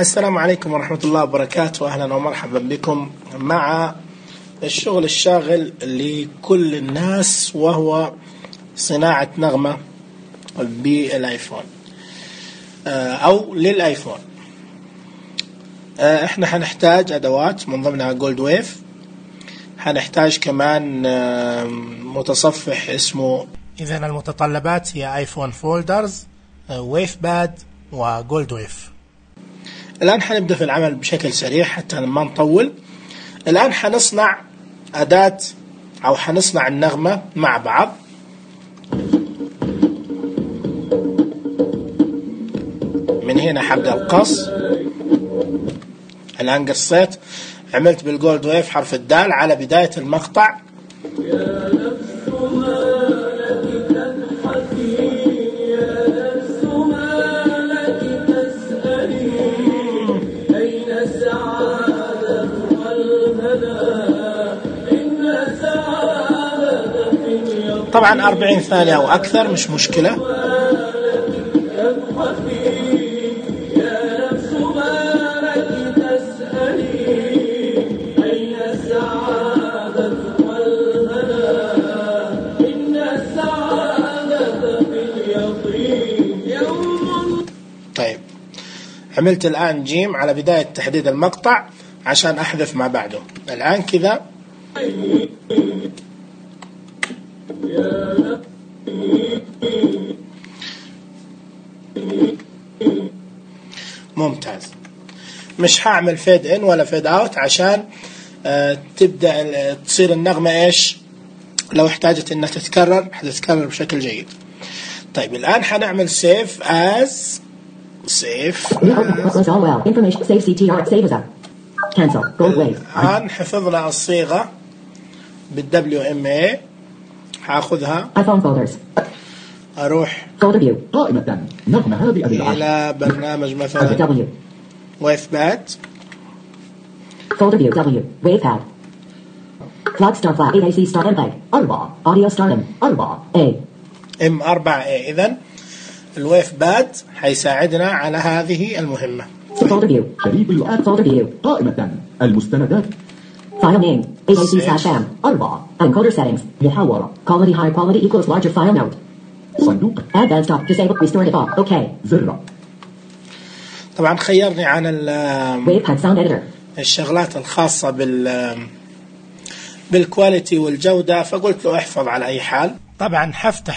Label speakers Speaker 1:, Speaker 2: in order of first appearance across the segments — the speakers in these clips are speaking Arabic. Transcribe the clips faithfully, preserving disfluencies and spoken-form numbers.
Speaker 1: السلام عليكم ورحمة الله وبركاته، أهلا ومرحبا بكم مع الشغل الشاغل لكل الناس وهو صناعة نغمة بالآيفون أو للآيفون. احنا حنحتاج أدوات من ضمنها جولد ويف، حنحتاج كمان متصفح اسمه، إذن المتطلبات هي آيفون فولدرز، ويف باد، وجولد ويف. الآن حنبدأ في العمل بشكل سريع حتى ما نطول. الآن حنصنع أداة أو حنصنع النغمة مع بعض. من هنا حبدأ القص. الآن قصيت، عملت بالجولد ويف حرف الدال على بداية المقطع. طبعا أربعين ثانية أو أكثر مش مشكلة. طيب عملت الآن جيم على بداية تحديد المقطع عشان أحذف ما بعده. الآن كذا ممتاز. مش هعمل فيد ان ولا فيد اوت عشان آه تبدأ تصير النغمة ايش لو احتاجت انها تتكرر حتتكرر بشكل جيد. طيب الآن حنعمل سيف از سيف الآن حفظنا الصيغة بالدبليو ام اي. هاخذها اروح الى برنامج مثلا ويف باد،
Speaker 2: folder view W wave pad flag star flag A C star MPEG أربعة audio star M أربعة A
Speaker 1: M أربعة A. إذن الويف باد حيساعدنا على هذه المهمة.
Speaker 2: folder view
Speaker 3: شريط الآن
Speaker 2: folder view
Speaker 3: قائمة المستندات
Speaker 2: file name A C slash M
Speaker 3: أربعة
Speaker 2: encoder settings
Speaker 3: محاورة
Speaker 2: quality high quality equals larger file node
Speaker 3: صندوق
Speaker 2: add band stop disable restore default OK
Speaker 3: زر.
Speaker 1: طبعا خيرني عن
Speaker 2: wave pad sound editor
Speaker 1: الشغلات الخاصة بال بالكواليتي والجودة، فقلت له احفظ على أي حال. طبعا حفتح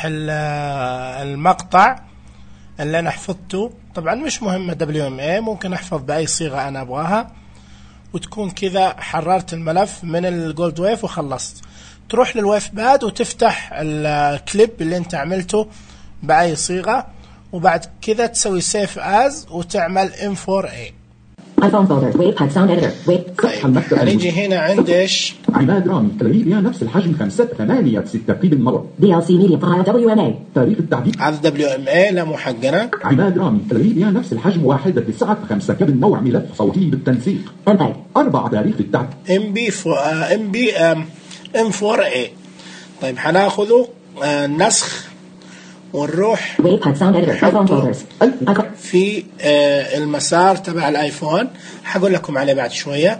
Speaker 1: المقطع اللي أنا حفظته. طبعا مش مهمة دبليو ام اي، ممكن أحفظ بأي صيغة أنا أبغاها، وتكون كذا حررت الملف من الجولد ويف وخلصت. تروح للويف باد وتفتح الكليب اللي انت عملته بأي صيغة، وبعد كذا تسوي سيف از وتعمل ام فور اي.
Speaker 2: iPhone folder wave pad sound editor wave.
Speaker 1: طيب هنيجي هنا عند ايش؟
Speaker 3: عماد رامي تلريبيا نفس الحجم خمسة ثمانية ستة قيد مرة.
Speaker 2: دي إل سي media file دبليو إم إيه
Speaker 3: تاريخ التعديل
Speaker 1: هذا دبليو ام اي لا مو حقنا.
Speaker 3: عماد رامي تلريبيا نفس الحجم واحد تسعة خمسة كابن نوع ملف صوتي بالتنسيق
Speaker 2: MPEG
Speaker 3: أربعة تاريخ التعديل
Speaker 1: ام بي ام بي ام فور اي. طيب حناخذه آه نسخ ونروح
Speaker 2: wave pad sound editor iPhone folders
Speaker 1: في آه المسار تبع الايفون. حقول لكم عليه بعد شوية،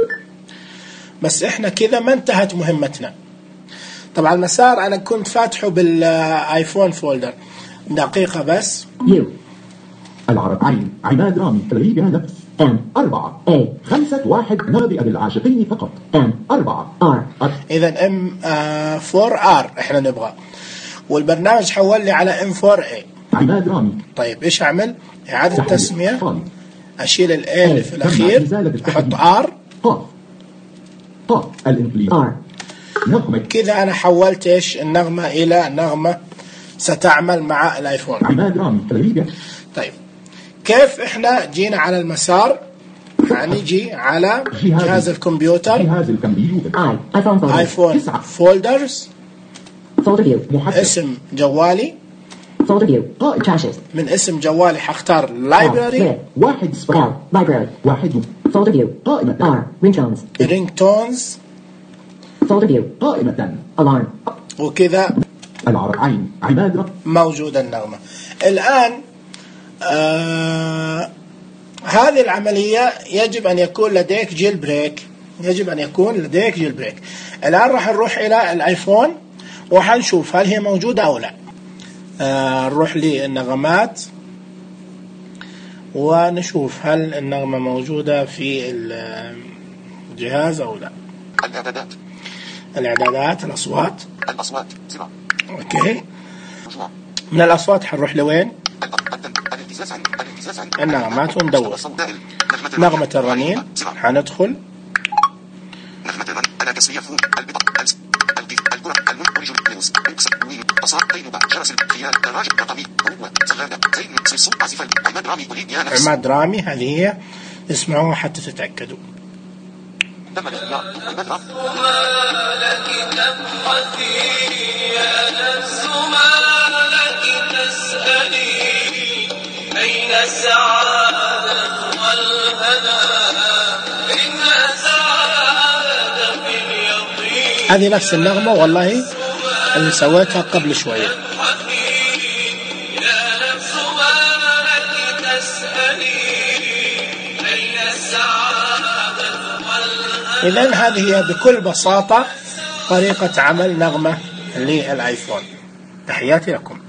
Speaker 1: بس احنا كذا ما انتهت مهمتنا. طبعا المسار انا كنت فاتحه بالايفون فولدر. دقيقة بس.
Speaker 2: U
Speaker 3: العرب عين عماد رامي تلريبيا نفس
Speaker 2: M
Speaker 3: أربعة
Speaker 2: A
Speaker 3: خمسة واحد نابئة للعاشقين فقط
Speaker 2: M
Speaker 3: أربعة
Speaker 2: R
Speaker 1: إذا ام فور ار احنا نبغى، والبرنامج حول لي ام فور اي.
Speaker 3: عماد رامي.
Speaker 1: طيب ايش اعمل؟ اعادة تسمية.
Speaker 3: طالب.
Speaker 1: اشيل الاي اللي في الاخير، احط ار
Speaker 3: قاف قاف الانجليزي
Speaker 2: R
Speaker 3: نغمة.
Speaker 1: كذا انا حولت ايش النغمة الى نغمة ستعمل مع الايفون.
Speaker 3: عماد رامي تلريبيا.
Speaker 1: طيب كيف احنا جينا على المسار؟ هنيجي على جهاز الكمبيوتر،
Speaker 3: جهاز الكمبيوتر
Speaker 2: I iPhone folder
Speaker 1: ايفون فولدرز،
Speaker 2: folder view
Speaker 1: اسم جوالي.
Speaker 2: folder view caches
Speaker 1: من اسم جوالي حختار لايبراري.
Speaker 3: واحد
Speaker 2: L library
Speaker 3: واحد
Speaker 2: folder view
Speaker 3: قائمة
Speaker 2: R ringtones
Speaker 1: رينج تونز
Speaker 2: folder view
Speaker 3: قائمة
Speaker 2: alarm
Speaker 1: وكذا
Speaker 3: العرب عين عماد رامي
Speaker 1: موجودة النغمة. الآن آه هذه العملية يجب أن يكون لديك جيل بريك، يجب أن يكون لديك جيل بريك. الآن راح نروح إلى الآيفون وحنشوف هل هي موجودة أو لا. آه نروح للنغمات ونشوف هل النغمة موجودة في الجهاز أو لا.
Speaker 4: الإعدادات
Speaker 1: الإعدادات الأصوات
Speaker 4: الأصوات زرار.
Speaker 1: أوكي. من الأصوات حنروح لوين؟ النغمات وندور نغمة الرنين. حندخل
Speaker 4: نغمة الرنين. أنا كسرية فون البطاقة أمس الكرة المنتج نيوز إكس وين أصوات قيلوبة جرس الخيال دراج رقمي هو زغادة زين سيسو عزف عماد رامي وليد يا نفس
Speaker 1: عماد رامي. هذه هي، اسمعوها حتى تتأكدوا.
Speaker 4: دمج يا عماد رامي.
Speaker 5: أين السعادة والهنا إن السعادة في اليقين.
Speaker 1: هذه نفس النغمة والله اللي سويتها قبل شوية.
Speaker 5: يا نفس ما لك تسألي أين السعادة والهنا.
Speaker 1: إذن هذه هي بكل بساطة طريقة عمل نغمة للآيفون. تحياتي لكم.